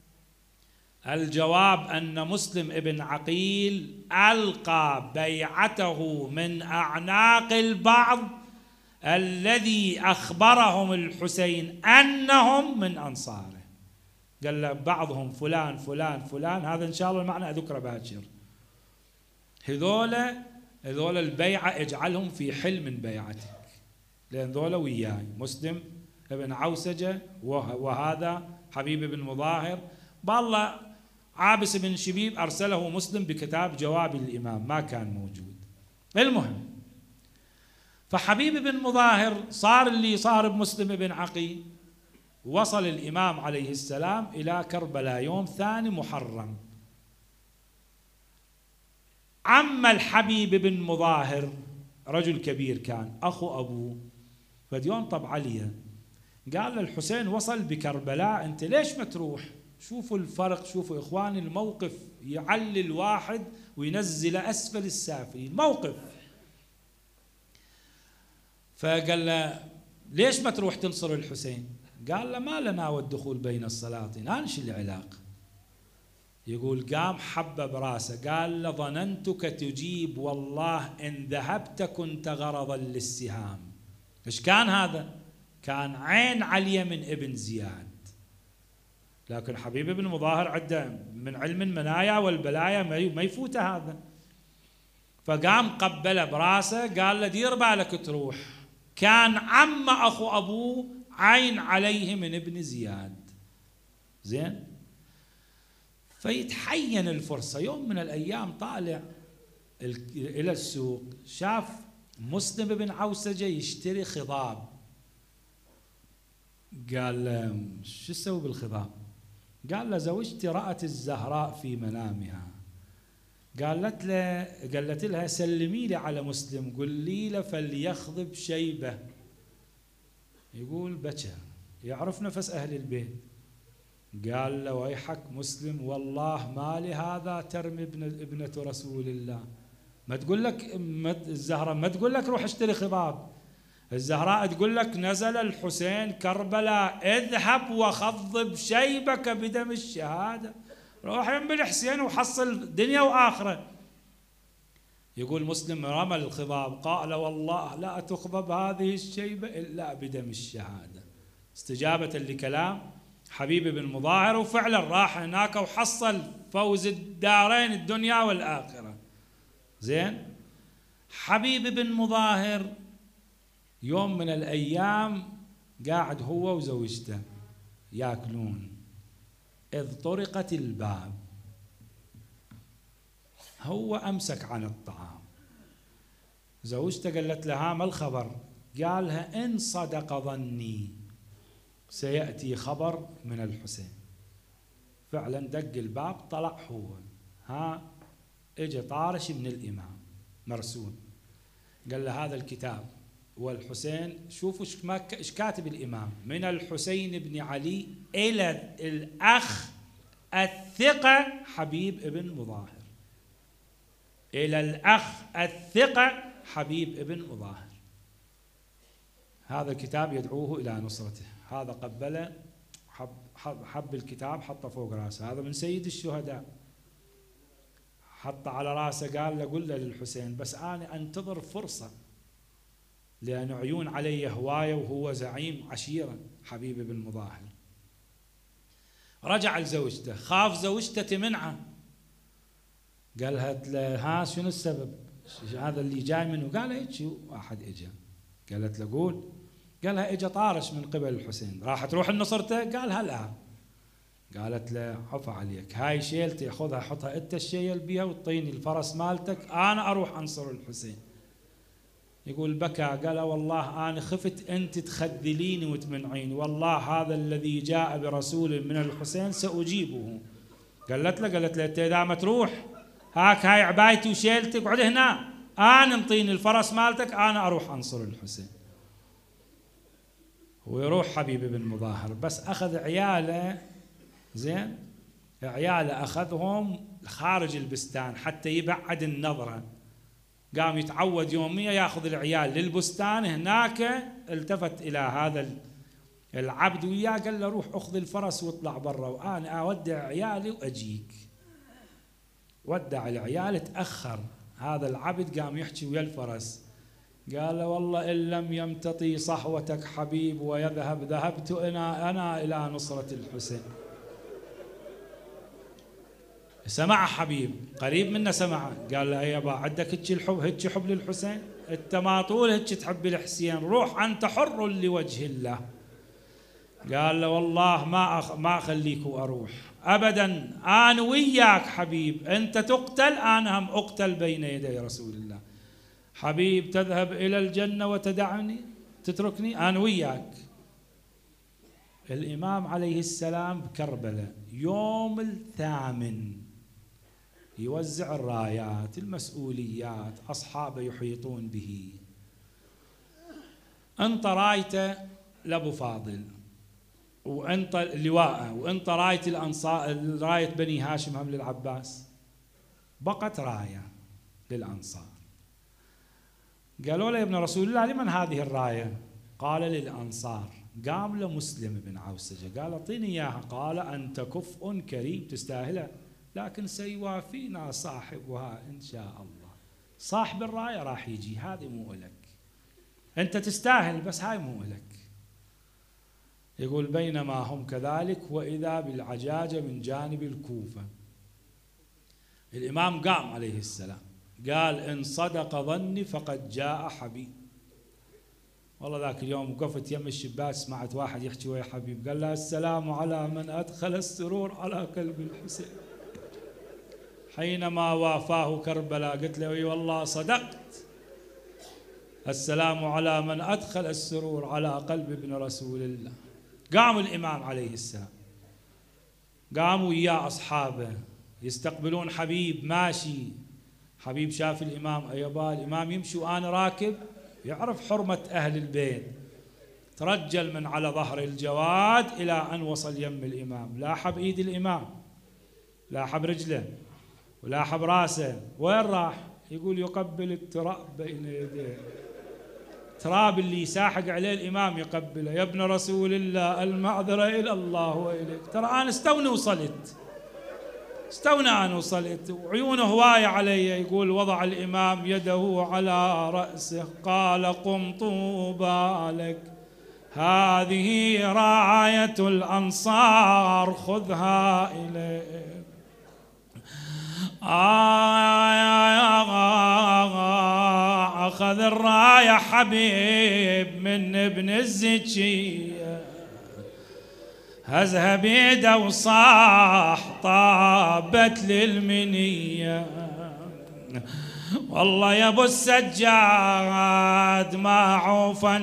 الجواب أن مسلم ابن عقيل ألقى بيعته من أعناق البعض الذي أخبرهم الحسين أنهم من أنصاره. قال له بعضهم فلان فلان فلان، هذا إن شاء الله المعنى أذكره باكر. هذول البيعة اجعلهم في حل من بيعتك، لأن ذولا وياي مسلم ابن عوسجة وهذا حبيب بن مظاهر. بالله عابس بن شبيب أرسله مسلم بكتاب جواب الإمام، ما كان موجود. المهم فحبيب بن مظاهر صار اللي صار بمسلم بن عقيل. وصل الإمام عليه السلام إلى كربلاء يوم 2 محرم. عم الحبيب بن مظاهر رجل كبير كان، أخو أبوه، فديون طب عليا قال للحسين وصل بكربلاء، أنت ليش ما تروح؟ شوفوا الفرق، شوفوا إخواني الموقف يعلي الواحد وينزل أسفل السافلين، موقف. فقال له ليش ما تروح تنصر الحسين؟ قال له ما لنا والدخول بين السلاطين، أنا شو العلاقة؟ يقول قام حبب راسه قال له ظننتك تجيب، والله إن ذهبت كنت غرضا للسهام. إيش كان هذا؟ كان عين علي من ابن زياد. لكن حبيب بن مظاهر عنده من علم المنايا والبلايا ما يفوته هذا. فقام قبله براسه قال له دير بالك تروح، كان عم أخو أبوه عين عليه من ابن زياد. زين، فيتحين الفرصة. يوم من الأيام طالع إلى السوق، شاف مسلم بن عوسجة يشتري خضاب، قال له شو تسوي بالخضاب؟ قال له زوجتي رأت الزهراء في منامها، قالت لها سلمي لي على مسلم، قولي له فليخضب شيبه. يقول بكى يعرف نفس أهل البيت. قال له ويحك مسلم، والله ما لهذا ترمي ابنة رسول الله. ما تقول لك الزهراء ما تقول لك روح اشتري خضاب، الزهراء تقول لك نزل الحسين كربلاء اذهب وخضب شيبك بدم الشهادة، روح يم بالحسين وحصل دنيا وآخرة. يقول مسلم رمى الخضاب قال والله لا تخضب هذه الشيبة إلا بدم الشهادة، استجابة لكلام حبيب بن مظاهر، وفعلا راح هناك وحصل فوز الدارين الدنيا والآخرة. زين، حبيب بن مظاهر يوم من الأيام قاعد هو وزوجته ياكلون، إذ طرقت الباب، هو أمسك عن الطعام، زوجته قالت له ما الخبر؟ قالها إن صدق ظني سيأتي خبر من الحسين. فعلا دق الباب، طلع هو، اجى طارش من الإمام مرسول، قال له هذا الكتاب والحسين، شوفوا ايش كاتب الإمام: من الحسين بن علي إلى الأخ الثقة حبيب بن مظاهر، إلى الأخ الثقة حبيب بن مظاهر. هذا الكتاب يدعوه إلى نصرته. هذا قبله، حب الكتاب حطه فوق راسه. هذا من سيد الشهداء، حطه على راسه، قال له قل له للحسين بس أنا أنتظر فرصة، لأن عيون علي هواية وهو زعيم عشيرة حبيب بن مظاهر. رجع لزوجته، خاف زوجته تمنعه، قالها ها شنو السبب؟ هذا اللي جاي منه؟ قال هيك واحد اجى. قالت له قول. قالها اجى طارش من قبل الحسين، راح تروح لنصرته؟ قالها لا. قالت له عفا عليك، هاي شيلتي خذها حطها انت الشيل بيها وطيني الفرس مالتك، انا اروح انصر الحسين. يقول بكى، قال والله انا خفت انت تخذليني وتمنعيني، والله هذا الذي جاء برسول من الحسين ساجيبه. قالت له انت اذا ما تروح هاك هاي عبايتي وشيلتك اقعد هنا، انا انطيني الفرس مالتك انا اروح انصر الحسين. ويروح حبيب بن مظاهر، بس اخذ عياله، زين، عياله اخذهم خارج البستان حتى يبعد النظره. قام يتعود يوميا ياخذ العيال للبستان هناك. التفت الى هذا العبد وياه قال له روح اخذ الفرس واطلع برا وانا اودع عيالي واجيك. ودع العيال، تاخر. هذا العبد قام يحكي ويا الفرس، قال له والله ان لم يمتطي صحوتك حبيب ويذهب ذهبت انا الى نصرة الحسين. سمع حبيب قريب منه، سمع، قال له يابا عندك هيك الحب، هيك حب للحسين؟ انت ما طول هيك تحب الحسين، روح انت حر لوجه الله. قال له والله ما اخليك واروح ابدا، انا وياك حبيب، انت تقتل انا هم اقتل بين يدي رسول الله. حبيب تذهب الى الجنه وتدعني تتركني؟ انا وياك. الامام عليه السلام بكربلاء يوم 8 يوزع الرايات، المسؤوليات، أصحابه يحيطون به. أنت رايته لأبو فاضل، وأنت لواءه، وأنت راية الأنصار، راية بني هاشم هم للعباس، بقت راية للأنصار. قالوا له يا ابن رسول الله لمن هذه الراية؟ قال للأنصار. قام له مسلم بن عوسجة قال اعطيني إياها. قال أنت كفء كريم تستاهلها، لكن سيوافينا صاحبها إن شاء الله. صاحب الراية راح يجي، هذه مو لك، أنت تستاهل بس هاي مو لك. يقول بينما هم كذلك وإذا بالعجاجة من جانب الكوفة. الإمام قام عليه السلام قال إن صدق ظني فقد جاء حبيب. والله ذاك اليوم وقفت يم الشباك، سمعت واحد يحكي ويا حبيب، قال له السلام على من أدخل السرور على قلب الحسين. حينما وافاه كربلاء قلت له اي والله صدقت، السلام على من أدخل السرور على قلب ابن رسول الله. قام الإمام عليه السلام، قاموا وياه أصحابه يستقبلون حبيب ماشي. حبيب شاف الإمام، أيبا الإمام يمشي وأنا راكب، يعرف حرمة أهل البيت. ترجل من على ظهر الجواد إلى أن وصل يم الإمام، لاحب إيد الإمام، لاحب رجله، ولاحب راسه. وين راح؟ يقول يقبل التراب بين يديه، تراب اللي يساحق عليه الإمام يقبله. يا ابن رسول الله المعذرة إلى الله وإليك، ترى أنا استوني وصلت، استونى أنا وصلت، وعيونه هواية علي. يقول وضع الإمام يده على رأسه قال قم طوبى لك، هذه راية الأنصار خذها إليك. أخذ الراية حبيب من ابن الزكية، هزها بيده وصاح طابت للمنية. والله يا ابو السجاد معوفا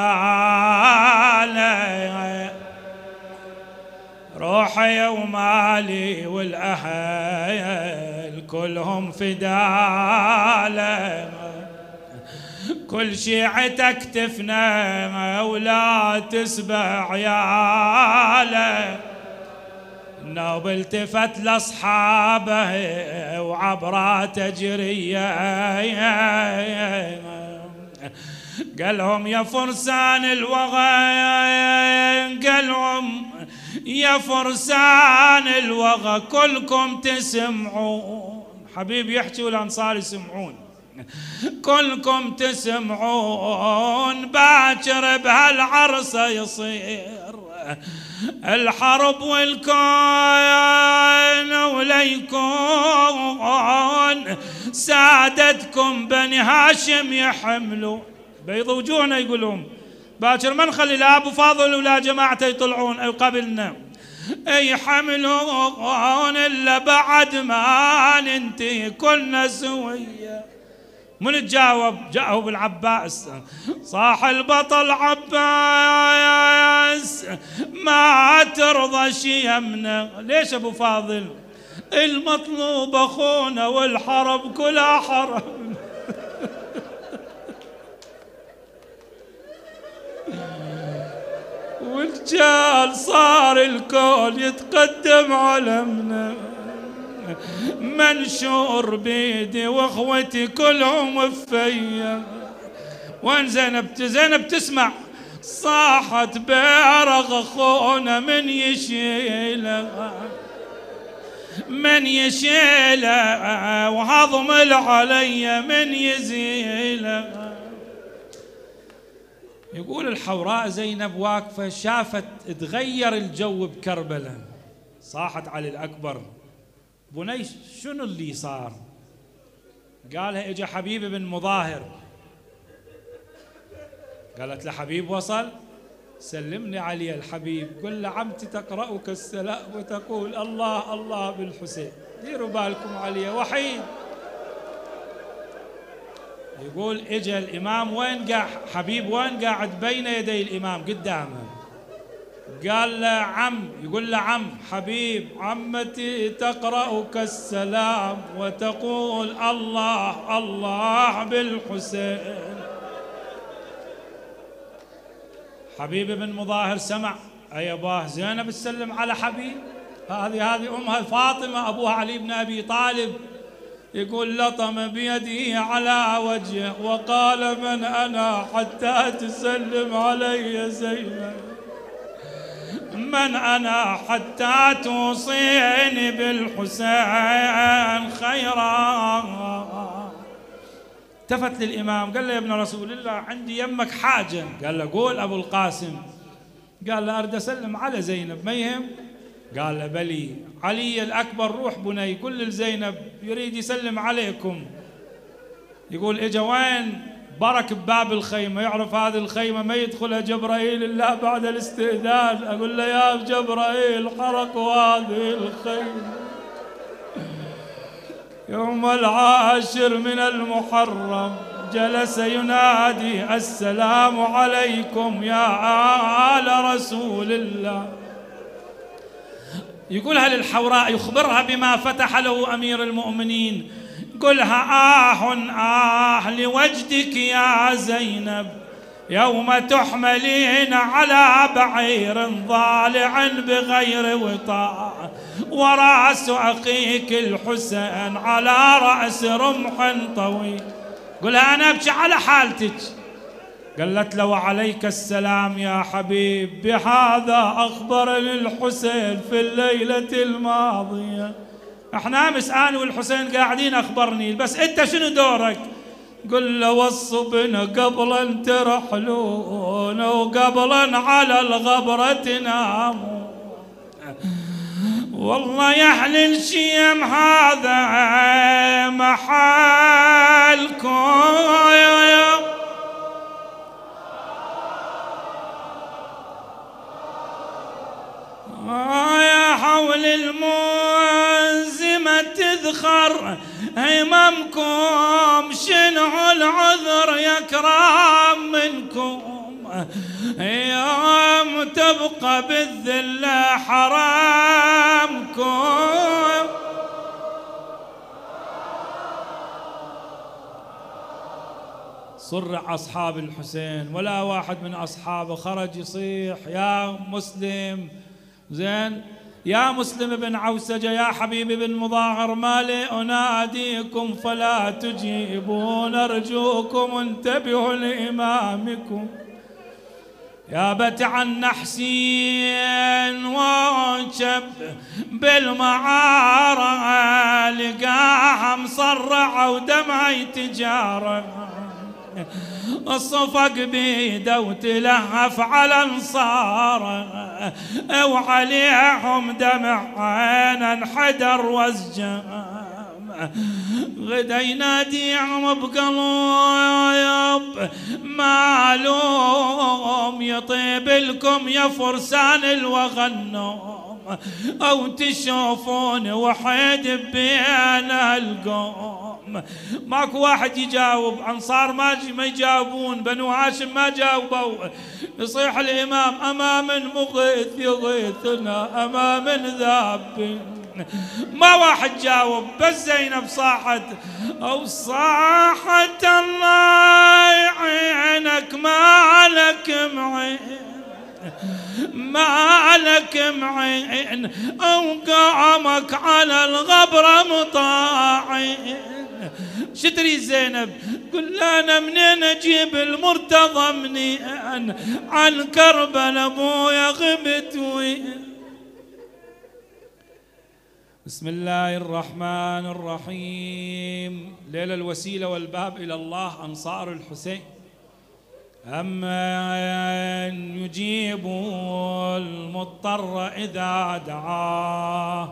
جماله، روحي ومالي والأهل كلهم فداله، كل شيعتك تفنى ولا تسبع عياله. النوب التفت لاصحابه وعبراته جريه، قال لهم يا فرسان الوغى، قال لهم يا فرسان الوغى كلكم تسمعون. حبيب يحكي والأنصار يسمعون، كلكم تسمعون باكر بهالعرصة يصير الحرب والكون، وليكون سادتكم بني هاشم يحملون. بيض وجوهنا يقولون باكر ما نخلي لا ابو فاضل ولا جماعته يطلعون أي قبلنا يحملون الا بعد ما ننتهي كلنا سويه. من تجاوب؟ جاوب العباس، صاح البطل عباس ما ترضى شيمنا. ليش ابو فاضل؟ المطلوب اخونا والحرب كلها حرب. والجال صار الكل يتقدم علمنا، منشور بيدي واخوتي كلهم فيا. وين زينب؟ زينب تسمع، صاحت بارغ اخونا من يشيله، من يشيله وهضم علي من يزيله. يقول الحوراء زينب واقفة شافت تغير الجو بكربلاء، صاحت علي الأكبر بني شنو اللي صار؟ قالها اجا حبيب بن مظاهر. قالت له حبيب وصل؟ سلمني عليه الحبيب، قل له عمتي تقرأك السلام وتقول الله الله بالحسين، ديروا بالكم عليه وحيد. يقول اجا الامام، وين قاعد حبيب؟ وين قاعد؟ بين يدي الامام قدامه. قال له عم، يقول له عم حبيب عمتي تقرأك السلام وتقول الله الله بالحسين. حبيب بن مظاهر سمع، اي اباه زينب تسلم على حبيب، هذه امها فاطمه، ابوها علي بن ابي طالب. يقول لطم بيده على وجهه وقال من أنا حتى تسلم علي زينب؟ من أنا حتى توصيني بالحسين خيرا؟ التفت للإمام قال له يا ابن رسول الله عندي يمك حاجة. قال له قول أبو القاسم. قال له أريد أسلم على زينب ما يهم؟ قال له بلي. علي الأكبر روح بني قل لزينب يريد يسلم عليكم. يقول اجا وين؟ برك بباب الخيمة، يعرف هذه الخيمة ما يدخلها جبرائيل إلا بعد الاستئذان. أقول له يا جبرائيل حرقوا هذه الخيمة يوم 10 من المحرم جلس ينادي السلام عليكم يا آل رسول الله. يقولها للحوراء، يخبرها بما فتح له أمير المؤمنين، قلها لوجدك يا زينب يوم تحملين على بعير ضالع بغير وطاء، ورأس أخيك الحسين على رأس رمح طويل. قلها أنا أبكي على حالتك. قالت له وعليك السلام يا حبيب، بهذا أخبرني الحسين في الليلة الماضية. احنا امس انا والحسين قاعدين اخبرني، بس انت شنو دورك؟ قل له وصبنا قبل ان ترحلون وقبل على الغبرة تنامون، والله يا اهل الشيم هذا محلكم، يا حول المنزمة تذخر هممكم، شنو العذر يا كرام منكم، يوم تبقى بالذل حرامكم. صرع أصحاب الحسين، ولا واحد من أصحابه خرج يصيح يا مسلم، زين يا مسلم بن عوسجة يا حبيبي بن مظاهر، مالي أناديكم فلا تجيبون، أرجوكم انتبهوا لإمامكم. يا بتع النحسين وانشب بالمعارة، لقاها مصرعة ودمعي تجارة، الصفق بيده وتلهف على انصاره، وعليهم دمع عين انحدر وازجام. غدا يناديهم بقلب معلوم، يطيب لكم يا فرسان الوغنوم، او تشوفون وحيد بين القوم. ماكو واحد يجاوب، انصار ما يجاوبون، بنو هاشم ما جاوبوا. يصيح الامام امام مغيث يغيثنا، امام ذاب، ما واحد جاوب، بس زينب صاحت، او صاحت الله عينك ما لك معين، ما لك معين، او قامك على الغبره مطاعين. شتري زينب؟ قل انا منين اجيب المرتضى، منين عن كربل ابويا غبت وين. بسم الله الرحمن الرحيم. ليلة الوسيلة والباب إلى الله أنصار الحسين، أمن يجيب المضطر إذا دعاه،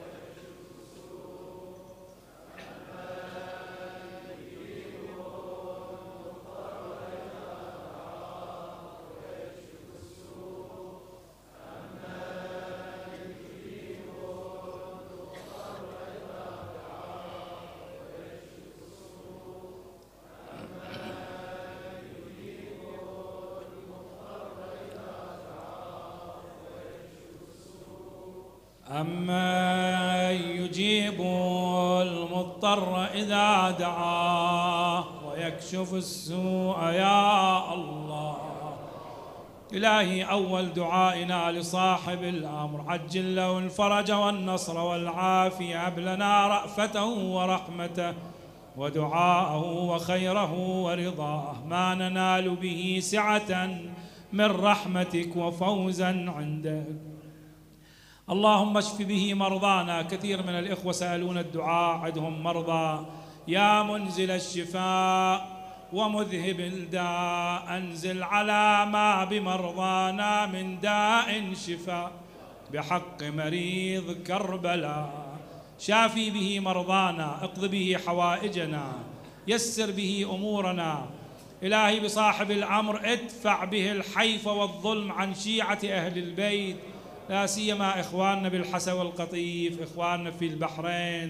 أما يجيب المضطر إذا دعاه ويكشف السوء يا الله. إلهي أول دعائنا لصاحب الأمر، عجل له الفرج والنصر والعافية، هب لنا رأفته ورحمته ودعاءه وخيره ورضاه، ما ننال به سعة من رحمتك وفوزا عندك. اللهم اشف به مرضانا. كثير من الإخوة سألون الدعاء، عندهم مرضى. يا منزل الشفاء ومذهب الداء، أنزل على ما بمرضانا من داء شفاء، بحق مريض كربلاء، شافي به مرضانا، اقض به حوائجنا، يسر به أمورنا. إلهي بصاحب الأمر ادفع به الحيف والظلم عن شيعة أهل البيت، لا سيما إخواننا بالحسا والقطيف، إخواننا في البحرين،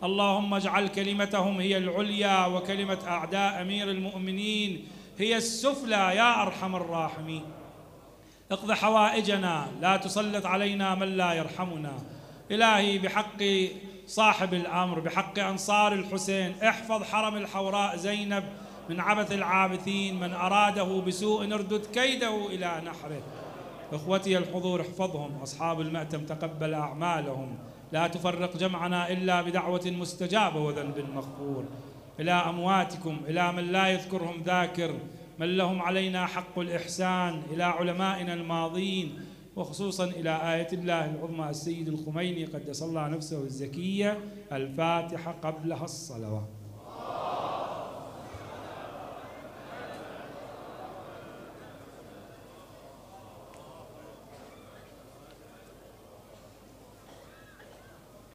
اللهم اجعل كلمتهم هي العليا وكلمة أعداء أمير المؤمنين هي السفلى يا أرحم الراحمين. اقض حوائجنا، لا تسلط علينا من لا يرحمنا. إلهي بحق صاحب الأمر، بحق أنصار الحسين، احفظ حرم الحوراء زينب من عبث العابثين، من أراده بسوء اردد كيده إلى نحره. إخوتي الحضور احفظهم، أصحاب المأتم تقبل أعمالهم، لا تفرق جمعنا إلا بدعوة مستجابة وذنب مغفور. إلى أمواتكم، إلى من لا يذكرهم ذاكر، من لهم علينا حق الإحسان، إلى علمائنا الماضين، وخصوصا إلى آية الله العظمى السيد الخميني قدس الله نفسه الزكية، الفاتحة قبلها الصلوات.